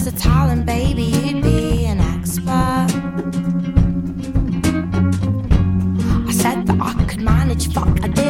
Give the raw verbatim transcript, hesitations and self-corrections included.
versatile and baby, you'd be an expert. I said that I could manage, fuck, I did.